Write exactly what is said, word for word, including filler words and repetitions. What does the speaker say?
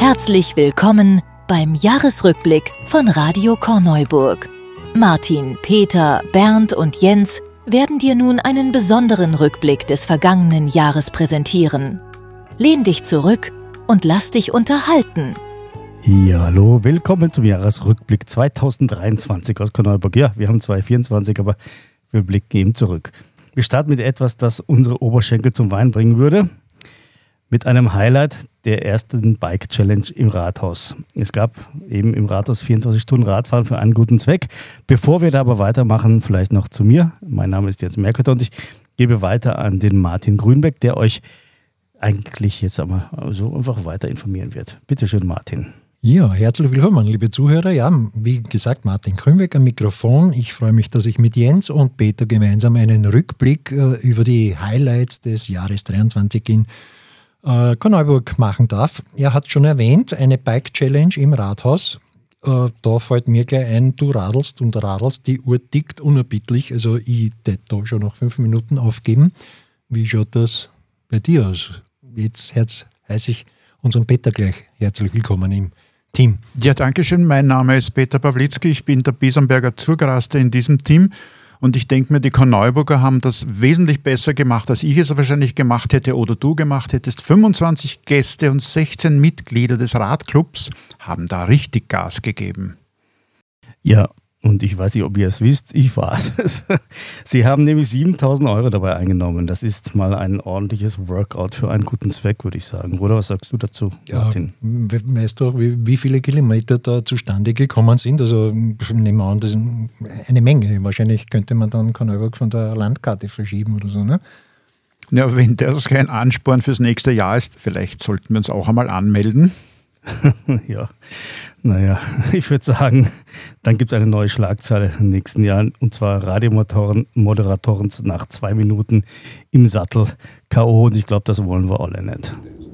Herzlich willkommen beim Jahresrückblick von Radio Korneuburg. Martin, Peter, Bernd und Jens werden dir nun einen besonderen Rückblick des vergangenen Jahres präsentieren. Lehn dich zurück und lass dich unterhalten. Ja, hallo, willkommen zum Jahresrückblick zweitausenddreiundzwanzig aus Korneuburg. Ja, wir haben zweitausendvierundzwanzig, aber wir blicken eben zurück. Wir starten mit etwas, das unsere Oberschenkel zum Wein bringen würde. Mit einem Highlight der ersten Bike-Challenge im Rathaus. Es gab eben im Rathaus vierundzwanzig Stunden Radfahren für einen guten Zweck. Bevor wir da aber weitermachen, vielleicht noch zu mir. Mein Name ist Jens Mercator und ich gebe weiter an den Martin Grünbeck, der euch eigentlich jetzt einmal so einfach weiter informieren wird. Bitte schön, Martin. Ja, herzlich willkommen, liebe Zuhörer. Ja, wie gesagt, Martin Grünbeck am Mikrofon. Ich freue mich, dass ich mit Jens und Peter gemeinsam einen Rückblick äh, über die Highlights des Jahres dreiundzwanzig in äh, Korneuburg machen darf. Er hat schon erwähnt, eine Bike-Challenge im Rathaus. Äh, da fällt mir gleich ein, du radelst und radelst, die Uhr tickt unerbittlich. Also ich hätte da schon noch fünf Minuten aufgeben. Wie schaut das bei dir aus? Jetzt herz, heiße ich unseren Peter gleich herzlich willkommen im Team. Ja, danke schön. Mein Name ist Peter Pawlitzki. Ich bin der Biesenberger Zugraster in diesem Team. Und ich denke mir, die Korneuburger haben das wesentlich besser gemacht, als ich es wahrscheinlich gemacht hätte oder du gemacht hättest. fünfundzwanzig Gäste und sechzehn Mitglieder des Radclubs haben da richtig Gas gegeben. Ja, und ich weiß nicht, ob ihr es wisst, ich weiß es. Sie haben nämlich siebentausend Euro dabei eingenommen. Das ist mal ein ordentliches Workout für einen guten Zweck, würde ich sagen. Oder was sagst du dazu, Martin? Ja, weißt du auch, wie, wie viele Kilometer da zustande gekommen sind? Also nehmen wir an, das ist eine Menge. Wahrscheinlich könnte man dann Korneuburg von der Landkarte verschieben oder so, ne? Ja, wenn das kein Ansporn fürs nächste Jahr ist, vielleicht sollten wir uns auch einmal anmelden. Ja, naja, ich würde sagen, dann gibt es eine neue Schlagzeile im nächsten Jahr, und zwar Radiomoderatoren Moderatoren nach zwei Minuten im Sattel K O, und ich glaube, das wollen wir alle nicht.